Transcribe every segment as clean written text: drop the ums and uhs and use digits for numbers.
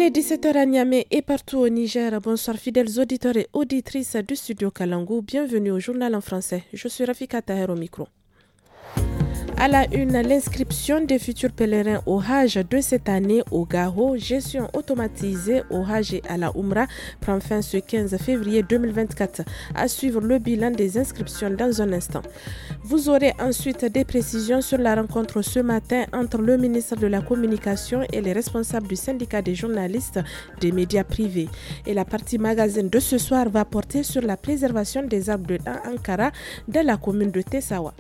Il est 17h à Niamey et partout au Niger. Bonsoir fidèles auditeurs et auditrices du studio Kalangu. Bienvenue au journal en français. Je suis Rafika Taher au micro. À la une, l'inscription des futurs pèlerins au Hajj de cette année au Gaho, gestion automatisée au Hajj et à la Umrah, prend fin ce 15 février 2024. À suivre le bilan des inscriptions dans un instant. Vous aurez ensuite des précisions sur la rencontre ce matin entre le ministre de la Communication et les responsables du syndicat des journalistes des médias privés. Et la partie magazine de ce soir va porter sur la préservation des arbres de Ankara dans la commune de Tessawa.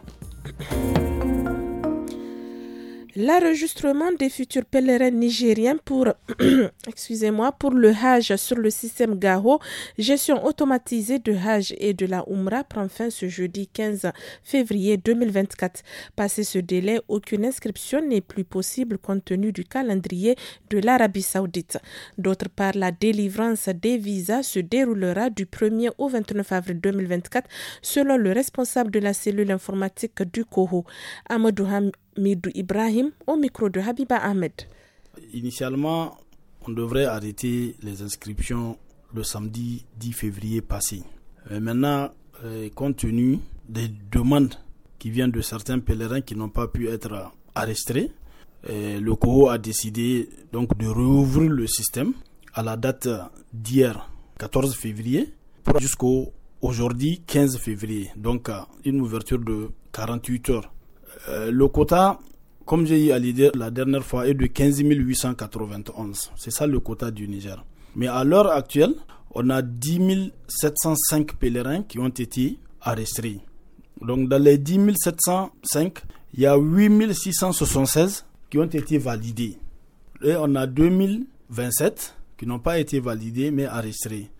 L'enregistrement des futurs pèlerins nigériens pour le Hajj sur le système Gaho, gestion automatisée de Hajj et de la Umrah, prend fin ce jeudi 15 février 2024. Passé ce délai, aucune inscription n'est plus possible compte tenu du calendrier de l'Arabie Saoudite. D'autre part, la délivrance des visas se déroulera du 1er au 29 avril 2024 selon le responsable de la cellule informatique du COHO, Amadou Midou Ibrahim, au micro de Habiba Ahmed. Initialement, on devrait arrêter les inscriptions le samedi 10 février passé. Maintenant, compte tenu des demandes qui viennent de certains pèlerins qui n'ont pas pu être enregistrés, le COHO a décidé donc de rouvrir le système à la date d'hier, 14 février, jusqu'au aujourd'hui 15 février. Donc, une ouverture de 48 heures. Le quota, comme j'ai eu à l'idée la dernière fois, est de 15 891. C'est ça le quota du Niger. Mais à l'heure actuelle, on a 10 705 pèlerins qui ont été enregistrés. Donc dans les 10 705, il y a 8 676 qui ont été validés. Et on a 2027 qui n'ont pas été validés mais enregistrés.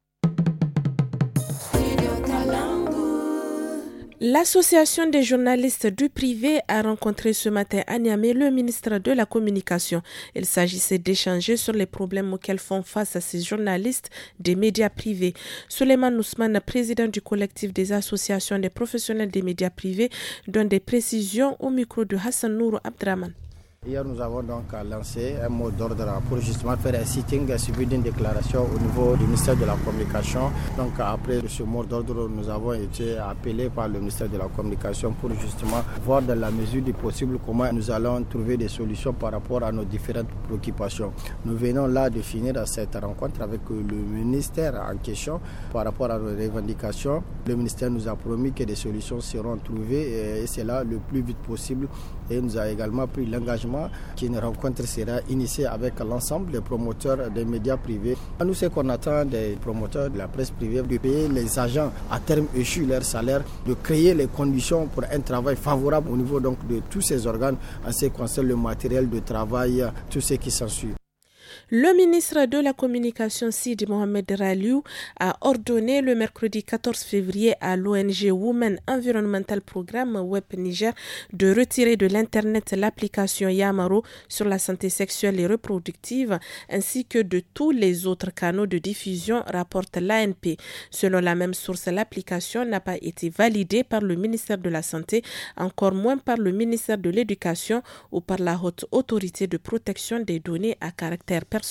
L'association des journalistes du privé a rencontré ce matin à Niamey le ministre de la Communication. Il s'agissait d'échanger sur les problèmes auxquels font face ces journalistes des médias privés. Souleymane Ousmane, président du collectif des associations des professionnels des médias privés, donne des précisions au micro de Hassan Nourou Abdraman. Hier, nous avons donc lancé un mot d'ordre pour justement faire un sitting suivi d'une déclaration au niveau du ministère de la Communication. Donc après ce mot d'ordre, nous avons été appelés par le ministère de la Communication pour justement voir dans la mesure du possible comment nous allons trouver des solutions par rapport à nos différentes préoccupations. Nous venons là de finir cette rencontre avec le ministère en question par rapport à nos revendications. Le ministère nous a promis que des solutions seront trouvées et c'est là le plus vite possible. Et nous a également pris l'engagement qu'une rencontre sera initiée avec l'ensemble des promoteurs des médias privés. Nous, ce qu'on attend des promoteurs de la presse privée, de payer les agents à terme échu leur salaire, de créer les conditions pour un travail favorable au niveau donc de tous ces organes en ce qui concerne le matériel de travail, tout ce qui s'ensuit. Le ministre de la Communication, Sidi Mohamed Raliou, a ordonné le mercredi 14 février à l'ONG Women Environmental Programme Web Niger de retirer de l'Internet l'application Yamaro sur la santé sexuelle et reproductive ainsi que de tous les autres canaux de diffusion, rapporte l'ANP. Selon la même source, l'application n'a pas été validée par le ministère de la Santé, encore moins par le ministère de l'Éducation ou par la Haute Autorité de protection des données à caractère personnel.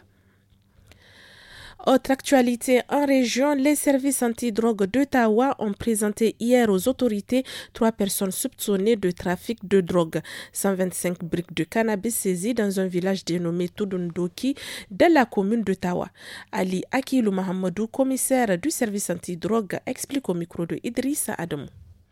Autre actualité en région, les services antidrogue d'Ottawa ont présenté hier aux autorités 3 personnes soupçonnées de trafic de drogue. 125 briques de cannabis saisies dans un village dénommé Tudundoki dans la commune d'Ottawa. Ali Akilou Mahamadou, commissaire du service antidrogue, explique au micro de Idrissa Adamou.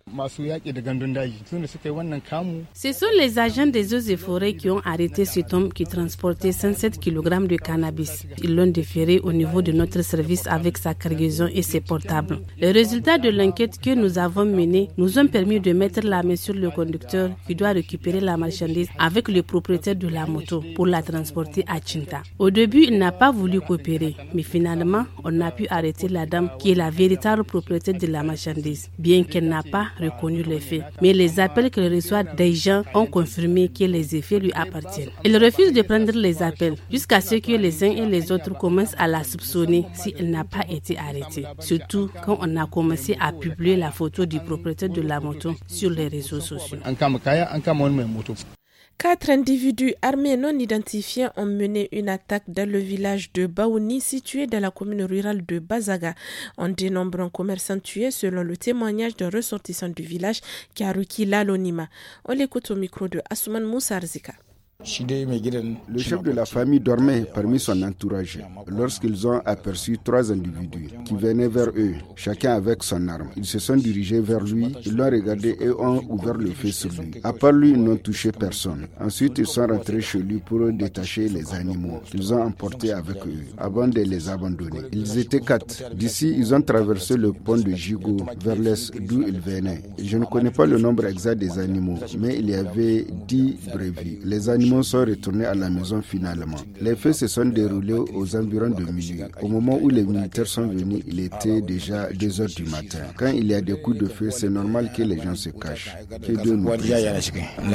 Ce sont les agents des eaux et forêts qui ont arrêté cet homme qui transportait 107 kg de cannabis. Ils l'ont déféré au niveau de notre service avec sa cargaison et ses portables. Les résultats de l'enquête que nous avons menée nous ont permis de mettre la main sur le conducteur qui doit récupérer la marchandise avec le propriétaire de la moto pour la transporter à Chinta. Au début, il n'a pas voulu coopérer, mais finalement, on a pu arrêter la dame qui est la véritable propriétaire de la marchandise, bien qu'elle n'a pas reconnu les faits. Mais les appels qu'il reçoit des gens ont confirmé que les effets lui appartiennent. Il refuse de prendre les appels jusqu'à ce que les uns et les autres commencent à la soupçonner si elle n'a pas été arrêtée. Surtout quand on a commencé à publier la photo du propriétaire de la moto sur les réseaux sociaux. 4 individus armés non identifiés ont mené une attaque dans le village de Baouni, situé dans la commune rurale de Bazaga. On dénombre un commerçant tué selon le témoignage d'un ressortissant du village qui a requis l'anonymat. On l'écoute au micro de Asuman Moussa Arzika. Le chef de la famille dormait parmi son entourage lorsqu'ils ont aperçu 3 individus qui venaient vers eux, chacun avec son arme. Ils se sont dirigés vers lui, ils l'ont regardé et ont ouvert le feu sur lui. À part lui, ils n'ont touché personne. Ensuite, ils sont rentrés chez lui pour détacher les animaux qu'ils ont emportés avec eux avant de les abandonner. Ils étaient 4. D'ici, ils ont traversé le pont de Jigo vers l'est d'où ils venaient. Je ne connais pas le nombre exact des animaux, mais il y avait 10 brebis. Les animaux sont retournés à la maison finalement. Les faits se sont déroulés aux environs de minuit. Au moment où les militaires sont venus, il était déjà 2 heures du matin. Quand il y a des coups de feu, c'est normal que les gens se cachent. Que Dieu nous préserve.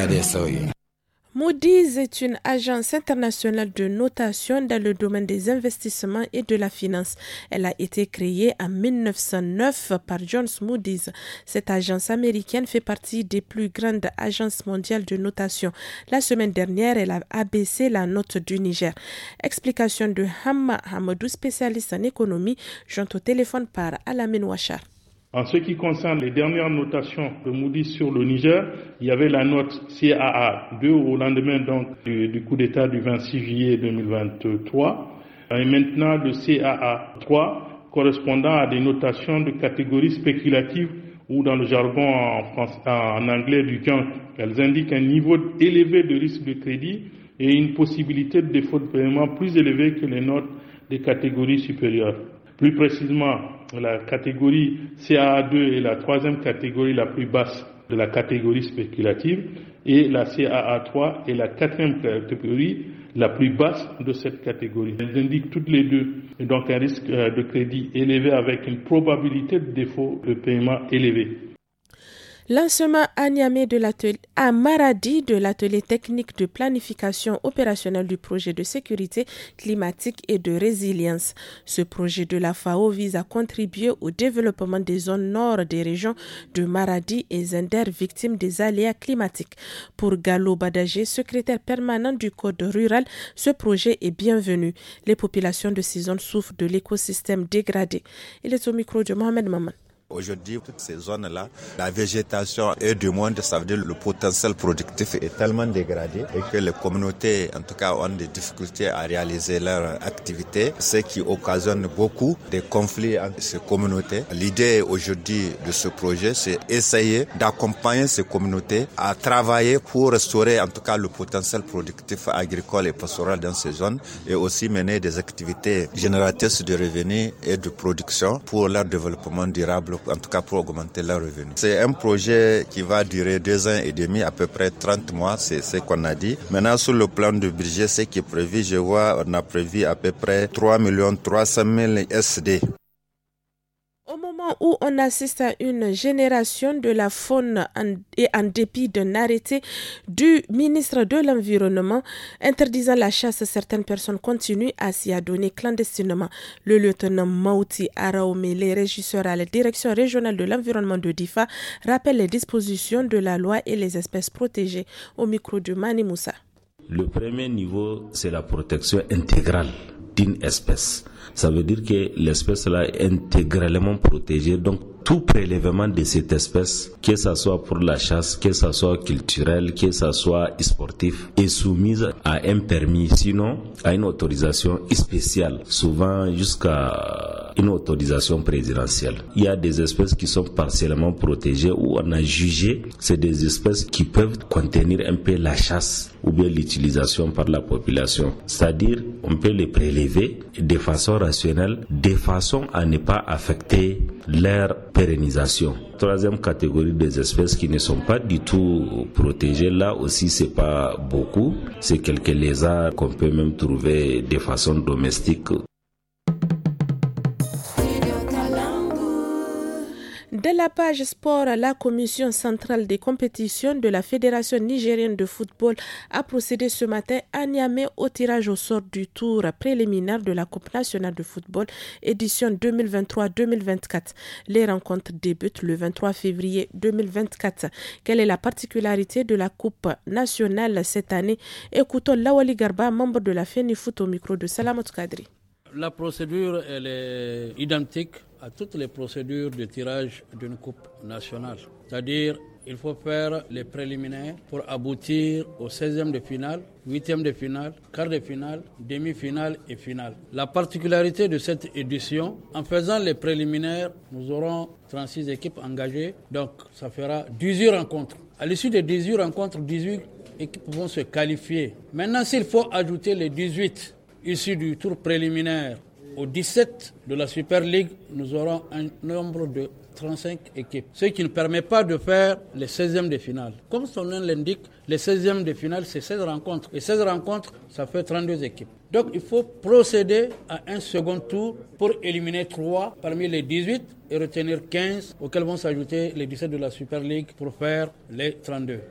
Moody's est une agence internationale de notation dans le domaine des investissements et de la finance. Elle a été créée en 1909 par John Moody's. Cette agence américaine fait partie des plus grandes agences mondiales de notation. La semaine dernière, elle a abaissé la note du Niger. Explication de Hamma Hamadou, spécialiste en économie, joint au téléphone par Alamine Ouachar. En ce qui concerne les dernières notations de Moody's sur le Niger, il y avait la note CAA 2 au lendemain donc du coup d'État du 26 juillet 2023 et maintenant le CAA 3 correspondant à des notations de catégorie spéculative ou dans le jargon en anglais du junk. Elles indiquent un niveau élevé de risque de crédit et une possibilité de défaut de paiement plus élevée que les notes des catégories supérieures. Plus précisément, la catégorie CAA2 est la 3e catégorie la plus basse de la catégorie spéculative et la CAA3 est la 4e catégorie la plus basse de cette catégorie. Elles indiquent toutes les deux donc un risque de crédit élevé avec une probabilité de défaut de paiement élevée. Lancement à Niamey à Maradi de l'atelier technique de planification opérationnelle du projet de sécurité climatique et de résilience. Ce projet de la FAO vise à contribuer au développement des zones nord des régions de Maradi et Zender victimes des aléas climatiques. Pour Gallo Badagé, secrétaire permanent du Code rural, ce projet est bienvenu. Les populations de ces zones souffrent de l'écosystème dégradé. Il est au micro de Mohamed Maman. Aujourd'hui, toutes ces zones-là, la végétation est du monde, ça veut dire le potentiel productif est tellement dégradé et que les communautés, en tout cas, ont des difficultés à réaliser leur activité, ce qui occasionne beaucoup de conflits entre ces communautés. L'idée aujourd'hui de ce projet, c'est essayer d'accompagner ces communautés à travailler pour restaurer, en tout cas, le potentiel productif agricole et pastoral dans ces zones et aussi mener des activités génératrices de revenus et de production pour leur développement durable, en tout cas pour augmenter leurs revenus. C'est un projet qui va durer 2 ans et demi, à peu près 30 mois, c'est ce qu'on a dit. Maintenant, sur le plan de budget, ce qui est prévu, je vois, on a prévu à peu près 3 300 000 SD. Au moment où on assiste à une génération de la faune et en dépit d'un arrêté du ministre de l'Environnement interdisant la chasse, certaines personnes continuent à s'y adonner clandestinement. Le lieutenant Mauti Araomele, régisseur à la direction régionale de l'environnement de Difa, rappelle les dispositions de la loi et les espèces protégées. Au micro de Mani Moussa. Le premier niveau, c'est la protection intégrale d'une espèce. Ça veut dire que l'espèce-là est intégralement protégée. Donc, tout prélèvement de cette espèce, que ce soit pour la chasse, que ce soit culturel, que ce soit sportif, est soumise à un permis, sinon à une autorisation spéciale, souvent jusqu'à une autorisation présidentielle. Il y a des espèces qui sont partiellement protégées où on a jugé c'est des espèces qui peuvent contenir un peu la chasse ou bien l'utilisation par la population. C'est-à-dire, on peut les prélever de façon rationnelle, de façon à ne pas affecter leur pérennisation. Troisième catégorie des espèces qui ne sont pas du tout protégées, là aussi c'est pas beaucoup, c'est quelques lézards qu'on peut même trouver de façon domestique. De la page sport, la commission centrale des compétitions de la Fédération nigérienne de football a procédé ce matin à Niamey au tirage au sort du tour préliminaire de la Coupe nationale de football édition 2023-2024. Les rencontres débutent le 23 février 2024. Quelle est la particularité de la Coupe nationale cette année? Écoutons Lawali Garba, membre de la FENIFOOT au micro de Salamot Kadri. La procédure elle est identique à toutes les procédures de tirage d'une coupe nationale. C'est-à-dire, il faut faire les préliminaires pour aboutir au 16e de finale, 8e de finale, quart de finale, demi-finale et finale. La particularité de cette édition, en faisant les préliminaires, nous aurons 36 équipes engagées, donc ça fera 18 rencontres. À l'issue des 18 rencontres, 18 équipes vont se qualifier. Maintenant, s'il faut ajouter les 18 issus du tour préliminaire aux 17 de la Super League, nous aurons un nombre de 35 équipes, ce qui ne permet pas de faire les 16e de finale. Comme son nom l'indique, les 16e de finale, c'est 16 rencontres. Et 16 rencontres, ça fait 32 équipes. Donc il faut procéder à un second tour pour éliminer 3 parmi les 18 et retenir 15, auxquels vont s'ajouter les 17 de la Super League pour faire les 32.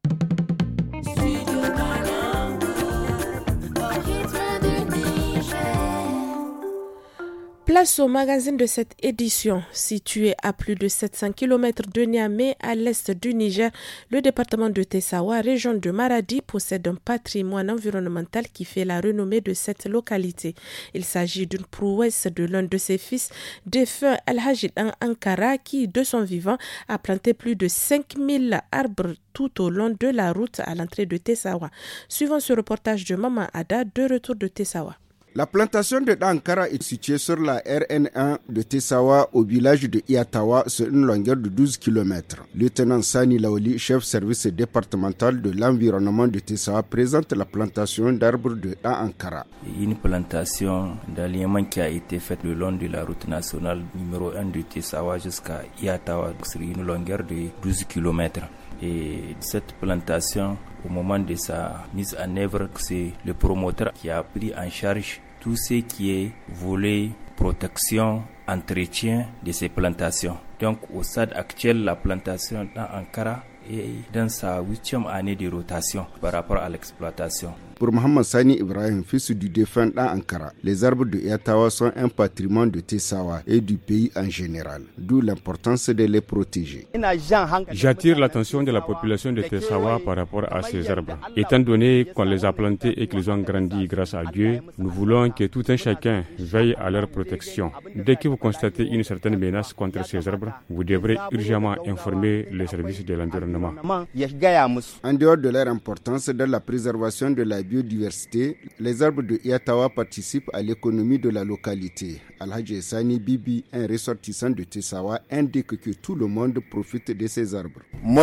Place au magazine de cette édition. Situé à plus de 700 km de Niamey, à l'est du Niger, le département de Tessawa, région de Maradi, possède un patrimoine environnemental qui fait la renommée de cette localité. Il s'agit d'une prouesse de l'un de ses fils, défunt Al-Hajid Ankara, qui, de son vivant, a planté plus de 5000 arbres tout au long de la route à l'entrée de Tessawa. Suivant ce reportage de Maman Ada, de retour de Tessawa. La plantation de Ankara est située sur la RN1 de Tessawa au village de Iatawa sur une longueur de 12 km. Lieutenant Sani Laoli, chef service départemental de l'environnement de Tessawa, présente la plantation d'arbres de Ankara. Une plantation d'alliement qui a été faite le long de la route nationale numéro 1 de Tessawa jusqu'à Iatawa sur une longueur de 12 km. Et cette plantation, au moment de sa mise en œuvre, c'est le promoteur qui a pris en charge tout ce qui est volet protection, entretien de ces plantations. Donc au stade actuel, la plantation d'Ankara est dans sa 8e année de rotation par rapport à l'exploitation. Pour Mohamed Sani Ibrahim, fils du défunt d'Ankara, les arbres de Iatawa sont un patrimoine de Tessawa et du pays en général, d'où l'importance de les protéger. J'attire l'attention de la population de Tessawa par rapport à ces arbres. Étant donné qu'on les a plantés et qu'ils ont grandi grâce à Dieu, nous voulons que tout un chacun veille à leur protection. Dès que vous constatez une certaine menace contre ces arbres, vous devrez urgemment informer les services de l'environnement. En dehors de leur importance dans la préservation de la biodiversité, les arbres de Iatawa participent à l'économie de la localité. Al-Hajj Sani Bibi, un ressortissant de Tessawa, indique que tout le monde profite de ces arbres.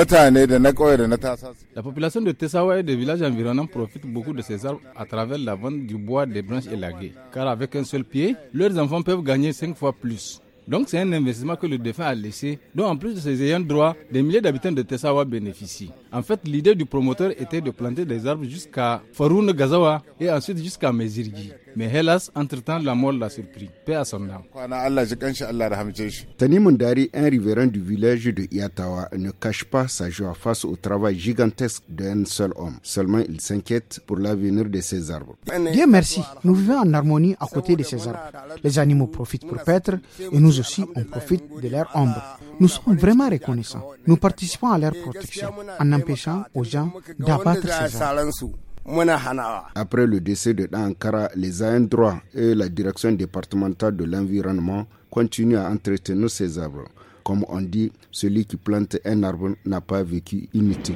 La population de Tessawa et des villages environnants profitent beaucoup de ces arbres à travers la vente du bois, des branches élaguées. Car avec un seul pied, leurs enfants peuvent gagner 5 fois plus. Donc c'est un investissement que le défunt a laissé, dont en plus de ses ayants droit, des milliers d'habitants de Tessawa bénéficient. En fait, l'idée du promoteur était de planter des arbres jusqu'à Faroun Gazawa et ensuite jusqu'à Mezirgi. Mais hélas, entre-temps, la mort l'a surpris. Paix à son âme. Tani Mundari, un riverain du village de Iatawa, ne cache pas sa joie face au travail gigantesque d'un seul homme. Seulement, il s'inquiète pour l'avenir de ces arbres. Dieu merci, nous vivons en harmonie à côté de ces arbres. Les animaux profitent pour paître et nous aussi, on profite de leur ombre. Nous sommes vraiment reconnaissants. Nous participons à leur protection en empêchant aux gens d'abattre ces arbres. Après le décès de Ankara, les ayants droit et la direction départementale de l'environnement continuent à entretenir ces arbres. Comme on dit, celui qui plante un arbre n'a pas vécu inutile.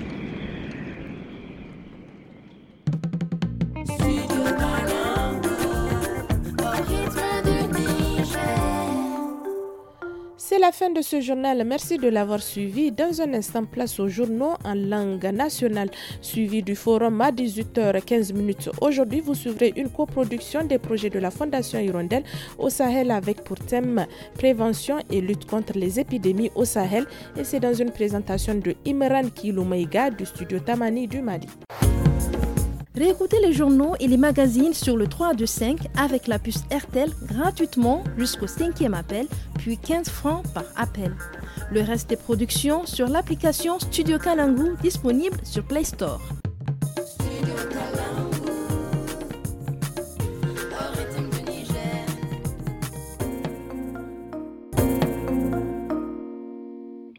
C'est la fin de ce journal. Merci de l'avoir suivi. Dans un instant, place aux journaux en langue nationale, suivi du forum à 18h15. Aujourd'hui, vous suivrez une coproduction des projets de la Fondation Hirondelle au Sahel avec pour thème prévention et lutte contre les épidémies au Sahel. Et c'est dans une présentation de Imran Kiloumaïga du studio Tamani du Mali. Réécoutez les journaux et les magazines sur le 325 avec la puce RTL gratuitement jusqu'au 5e appel, puis 15 francs par appel. Le reste des productions sur l'application Studio Kalangu disponible sur Play Store.